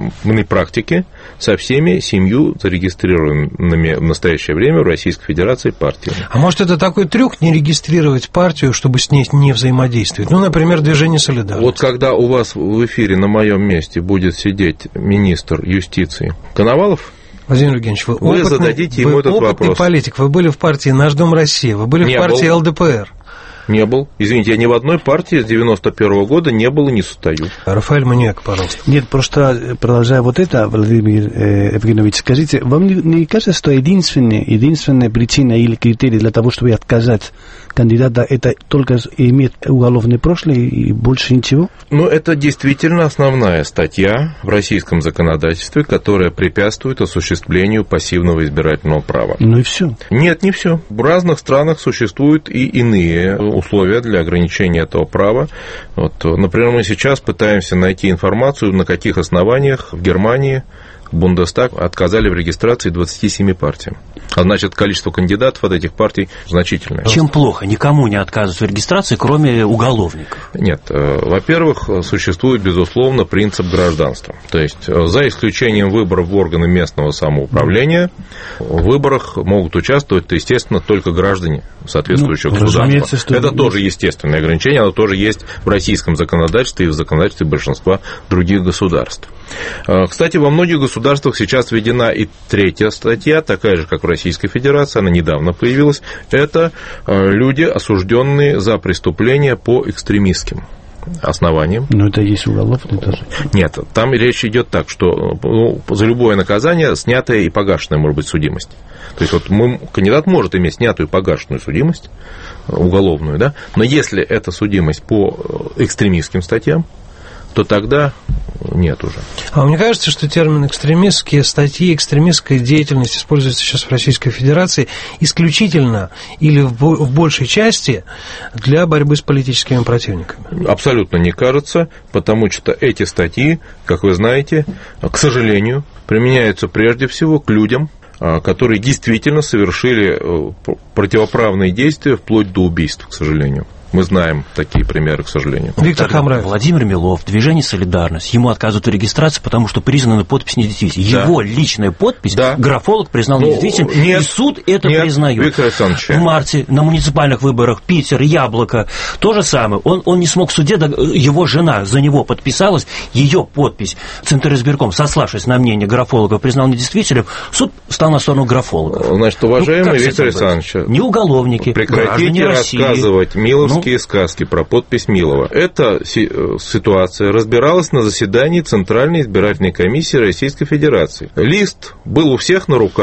практики со всеми семью зарегистрированными в настоящее время в Российской Федерации партиями. А может, это такой трюк не регистрировать партию, чтобы с ней не взаимодействовать? Ну, например, движение «Солидарность». Вот когда у вас в эфире на моем месте будет сидеть министр юстиции Коновалов, Владимир Евгеньевич, вы, вы опытный, зададите ему вы этот опытный вопрос. политик, вы были в партии «Наш дом Россия», вы были не в партии был. эл дэ пэ эр. Не был. Извините, я ни в одной партии с девяносто первого года не был и не состою. Рафаэль Маньяк, пожалуйста. Нет, просто продолжая вот это, Владимир э, Евгеньевич, скажите, вам не, не кажется, что единственная, единственная причина или критерий для того, чтобы отказать кандидата, это только иметь уголовное прошлое и больше ничего? Ну, это действительно основная статья в российском законодательстве, которая препятствует осуществлению пассивного избирательного права. Ну и все. Нет, не все. В разных странах существуют и иные условия для ограничения этого права. Вот, например, мы сейчас пытаемся найти информацию, на каких основаниях в Германии Бундестаг отказали в регистрации двадцати семи партиям. А значит, количество кандидатов от этих партий значительное. Чем плохо? Никому не отказывают в регистрации, кроме уголовников. Нет. Во-первых, существует, безусловно, принцип гражданства. То есть, за исключением выборов в органы местного самоуправления, в выборах могут участвовать, естественно, только граждане соответствующего ну, государства. Это тоже естественное ограничение, оно тоже есть в российском законодательстве и в законодательстве большинства других государств. Кстати, во многих государствах сейчас введена и третья статья, такая же, как в Российской Федерации, она недавно появилась. Это люди, осужденные за преступления по экстремистским основаниям. Но это есть уголовный тоже. Нет, там речь идет так, что ну, за любое наказание снятая и погашенная может быть судимость. То есть вот мы, кандидат может иметь снятую и погашенную судимость, уголовную, да, но если это судимость по экстремистским статьям, то тогда нет уже. А мне кажется, что термин «экстремистские статьи», «экстремистская деятельность» используется сейчас в Российской Федерации исключительно или в большей части для борьбы с политическими противниками. Абсолютно не кажется, потому что эти статьи, как вы знаете, к сожалению, применяются прежде всего к людям, которые действительно совершили противоправные действия вплоть до убийств, к сожалению. Мы знаем такие примеры, к сожалению. Виктор Хамраев. Владимир Милов, движение «Солидарность». Ему отказывают в регистрации, потому что признана подпись недействительной. Да. Его личная подпись да. графолог признал ну, недействительной, нет, и суд это нет, признает. Виктор Александрович. В марте на муниципальных выборах Питер, Яблоко, то же самое. Он, он не смог в суде, его жена за него подписалась, ее подпись Центризбирком, сославшись на мнение графолога, признал недействительным, суд стал на сторону графолога. Значит, уважаемый ну, Виктор Александрович, не уголовники, прекратите рассказывать Миловские ну, сказки про подпись Милова. Эта ситуация разбиралась на заседании Центральной избирательной комиссии Российской Федерации. Лист был у всех на руках.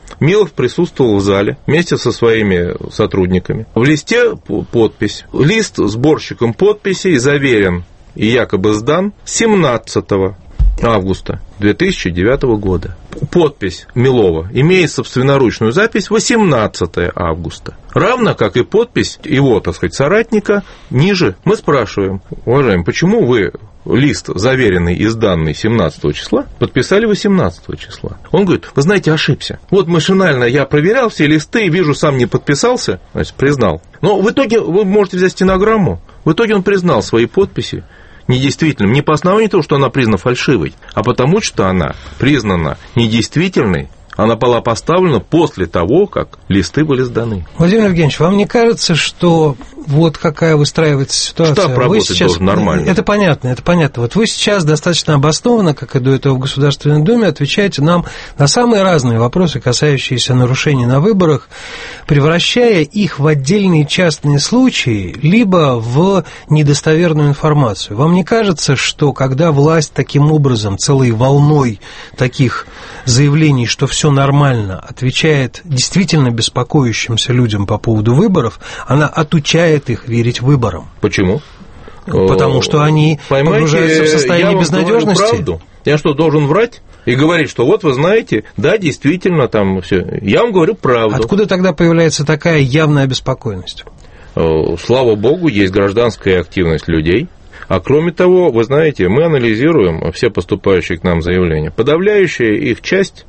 Милов присутствовал в зале вместе со своими сотрудниками. В листе подпись. Лист с сборщиком подписей заверен и якобы сдан семнадцатого августа две тысячи девятого года. Подпись Милова имеет собственноручную запись восемнадцатого августа. Равно как и подпись его, так сказать, соратника ниже. Мы спрашиваем: уважаемый, почему вы лист, заверенный и сданный семнадцатого числа, подписали восемнадцатого числа? Он говорит: вы знаете, ошибся. Вот машинально я проверял все листы, вижу, сам не подписался, значит, признал. Но в итоге вы можете взять стенограмму. В итоге он признал свои подписи недействительным не по основанию того, что она признана фальшивой, а потому что она признана недействительной. Она была поставлена после того, как листы были сданы. Владимир Евгеньевич, вам не кажется, что вот какая выстраивается ситуация? Штаб работать сейчас... должен нормально. Это понятно, это понятно. Вот вы сейчас достаточно обоснованно, как и до этого в Государственной Думе, отвечаете нам на самые разные вопросы, касающиеся нарушений на выборах, превращая их в отдельные частные случаи, либо в недостоверную информацию. Вам не кажется, что когда власть таким образом, целой волной таких заявлений, что все нормально, отвечает действительно беспокоящимся людям по поводу выборов, она отучает их верить выборам? Почему? Потому что они Понимаете, погружаются в состояние я вам безнадежности. говорю правду. Я что, должен врать и говорить, что вот вы знаете, да, действительно, там все. Я вам говорю правду. Откуда тогда появляется такая явная обеспокоенность? Слава богу, есть гражданская активность людей. А кроме того, вы знаете, мы анализируем все поступающие к нам заявления. Подавляющая их часть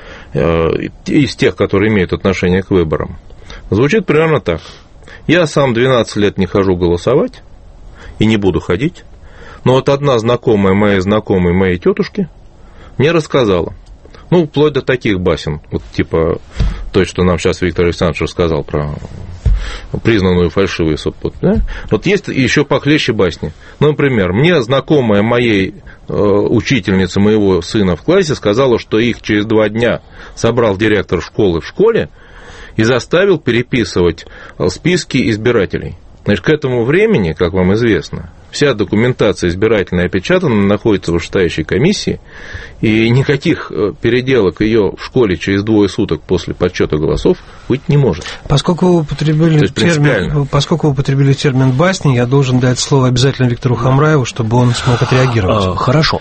из тех, которые имеют отношение к выборам, звучит примерно так. Я сам двенадцать лет не хожу голосовать и не буду ходить, но вот одна знакомая моей знакомой, моей тетушки, мне рассказала, ну, вплоть до таких басен, вот типа той, что нам сейчас Виктор Александрович рассказал про признанную фальшивую подпись. Да? Вот есть еще похлеще басни. Ну, например, мне знакомая моей э, учительница моего сына в классе сказала, что их через два дня собрал директор школы в школе и заставил переписывать списки избирателей. Значит, к этому времени, как вам известно, вся документация избирательная опечатана, находится в вышестоящей комиссии, и никаких переделок ее в школе через двое суток после подсчета голосов быть не может. Поскольку вы употребили, термин, поскольку вы употребили термин «басни», я должен дать слово обязательно Виктору Хамраеву, чтобы он смог отреагировать. Хорошо.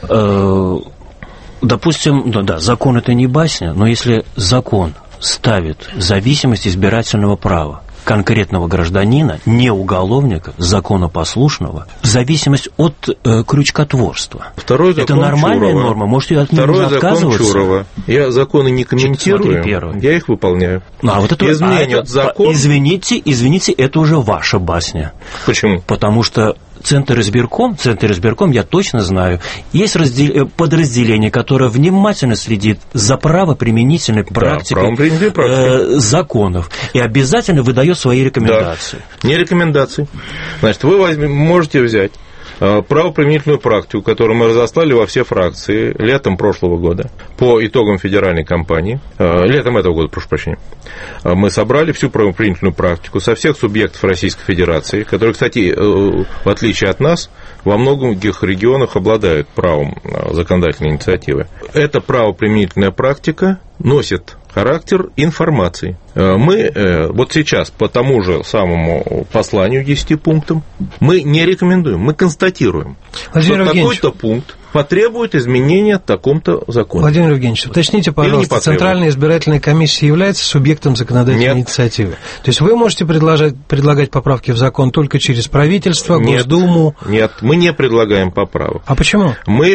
Допустим, да, да, закон – это не басня, но если закон ставит зависимость избирательного права конкретного гражданина, не уголовника, законопослушного, в зависимость от э, крючкотворства. Второй закон это нормальная Чурова. Норма? Можете от него Второй отказываться? Закон Чурова. Я законы не комментирую, Смотри, я их выполняю. А вот это, Изменят а это, закон... Извините, извините, это уже ваша басня. Почему? Потому что Центр избирком, Центр избирком, я точно знаю, есть раздел... подразделение, которое внимательно следит за правоприменительной практикой да, э, законов и обязательно выдает свои рекомендации. Да. Не рекомендации. Значит, вы возьмите, можете взять правоприменительную практику, которую мы разослали во все фракции летом прошлого года по итогам федеральной кампании, летом этого года, прошу прощения, мы собрали всю правоприменительную практику со всех субъектов Российской Федерации, которые, кстати, в отличие от нас, во многих регионах обладают правом законодательной инициативы. Эта правоприменительная практика носит характер информации. Мы вот сейчас по тому же самому посланию десяти пунктам мы не рекомендуем, мы констатируем, Владимир что какой-то пункт потребует изменения в таком-то законе. Владимир Евгеньевич, уточните, пожалуйста, Центральная избирательная комиссия является субъектом законодательной Нет. инициативы? То есть вы можете предлагать, предлагать поправки в закон только через правительство, Нет. Госдуму? Нет, мы не предлагаем поправок. А почему? Мы,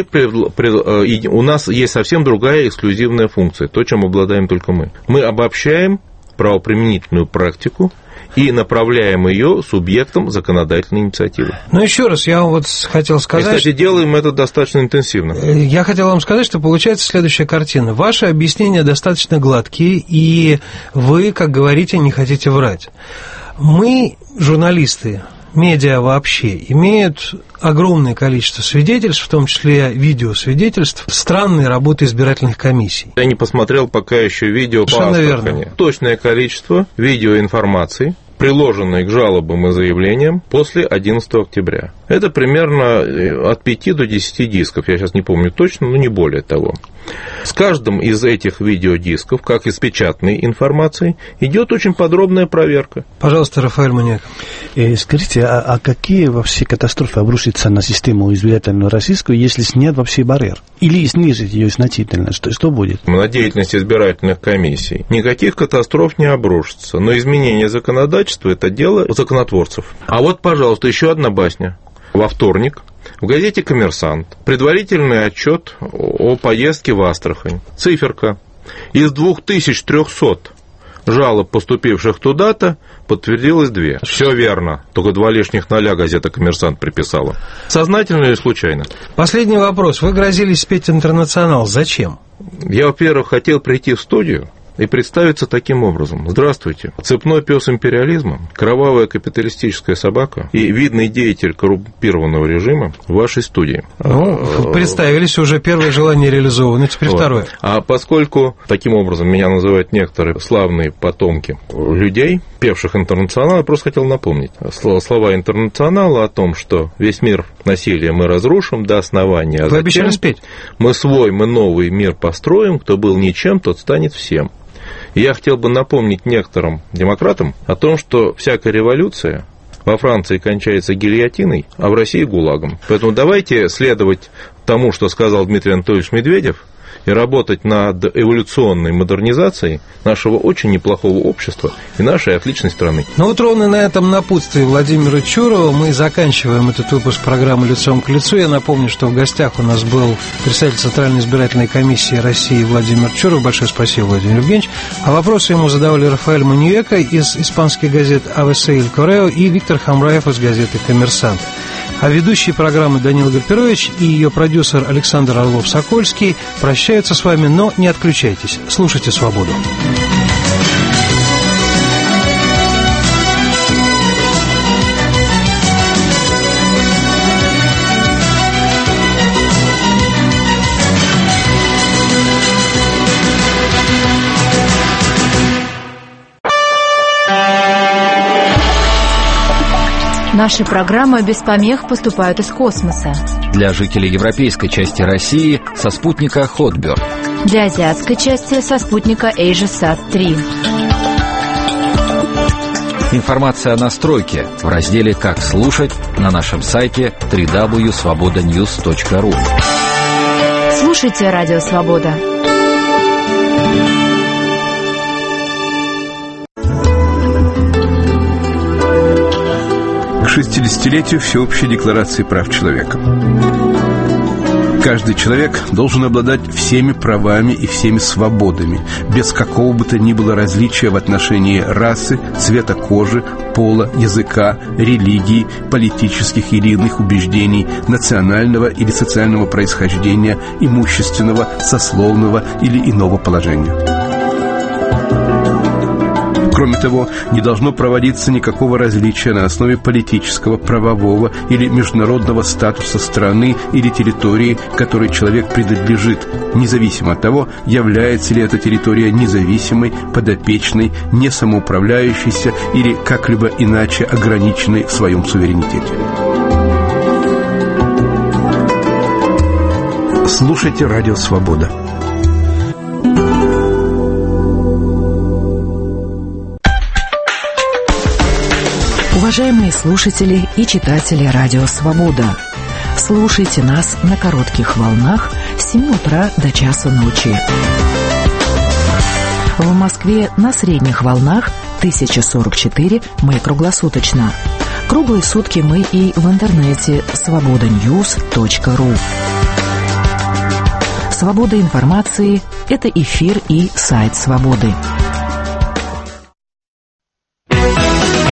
у нас есть совсем другая эксклюзивная функция, то, чем обладаем только мы. Мы обобщаем правоприменительную практику и направляем ее субъектом законодательной инициативы. Ну, еще раз, я вам вот хотел сказать... И, кстати, делаем это достаточно интенсивно. Я хотел вам сказать, что получается следующая картина. Ваши объяснения достаточно гладкие, и вы, как говорите, не хотите врать. Мы, журналисты, медиа вообще, имеют огромное количество свидетельств, в том числе видеосвидетельств, странной работы избирательных комиссий. Я не посмотрел пока еще видео по Астрахани. Точное количество видеоинформации, приложенной к жалобам и заявлениям после одиннадцатого октября. Это примерно от пяти до десяти дисков, я сейчас не помню точно, но не более того. С каждым из этих видеодисков, как и с печатной информацией, идет очень подробная проверка. Пожалуйста, Рафаэль Маньяк. Э, скажите, а, а какие вообще катастрофы обрушатся на систему избирательную российскую, если снять вообще барьер? Или снизить ее значительно? Что, что будет? На деятельность избирательных комиссий никаких катастроф не обрушится, но изменение законодательства – это дело законотворцев. А вот, пожалуйста, еще одна басня. Во вторник в газете «Коммерсант» предварительный отчет о поездке в Астрахань. Циферка. Из двух тысяч трёхсот жалоб, поступивших туда-то, подтвердилось две. Все верно. Только два лишних ноля газета «Коммерсант» приписала. Сознательно или случайно? Последний вопрос. Вы грозились спеть «Интернационал». Зачем? Я, во-первых, хотел прийти в студию и представиться таким образом. Здравствуйте. Цепной пес империализма, кровавая капиталистическая собака и видный деятель коррумпированного режима в вашей студии. Ну, представились, уже первое желание реализовано, теперь вот. Второе. А поскольку таким образом меня называют некоторые славные потомки людей, певших «Интернационал», я просто хотел напомнить слова «Интернационала» о том, что весь мир насилия мы разрушим до основания. А Вы обещали спеть? Мы свой, мы новый мир построим, кто был ничем, тот станет всем. И я хотел бы напомнить некоторым демократам о том, что всякая революция во Франции кончается гильотиной, а в России ГУЛАГом. Поэтому давайте следовать тому, что сказал Дмитрий Анатольевич Медведев, и работать над эволюционной модернизацией нашего очень неплохого общества и нашей отличной страны. Ну вот ровно на этом напутствии Владимира Чурова мы заканчиваем этот выпуск программы «Лицом к лицу». Я напомню, что в гостях у нас был представитель Центральной избирательной комиссии России Владимир Чуров. Большое спасибо, Владимир Евгеньевич. А вопросы ему задавали Рафаэль Маньяк из испанских газет «А Вэ Эс Эль Коррео» и Виктор Хамраев из газеты «Коммерсант». А ведущие программы Данила Гарпирович и ее продюсер Александр Орлов-Сокольский прощаются с вами, но не отключайтесь. Слушайте «Свободу». Наши программы без помех поступают из космоса. Для жителей европейской части России со спутника Хотберд. Для азиатской части со спутника Эйжесат три. Информация о настройке в разделе «Как слушать» на нашем сайте дабл ю дабл ю дабл ю точка свобода ньюс точка ру. Слушайте «Радио Свобода». К шестидесятилетию Всеобщей декларации прав человека. Каждый человек должен обладать всеми правами и всеми свободами, без какого бы то ни было различия в отношении расы, цвета кожи, пола, языка, религии, политических или иных убеждений, национального или социального происхождения, имущественного, сословного или иного положения. Кроме того, не должно проводиться никакого различия на основе политического, правового или международного статуса страны или территории, которой человек принадлежит, независимо от того, является ли эта территория независимой, подопечной, несамоуправляющейся или как-либо иначе ограниченной в своем суверенитете. Слушайте «Радио Свобода». Уважаемые слушатели и читатели «Радио Свобода», слушайте нас на коротких волнах с семи утра до часу ночи. В Москве на средних волнах тысяча сорок четыре мы круглосуточно. Круглые сутки мы и в интернете свобода ньюс точка ру. Свобода информации – это эфир и сайт «Свободы».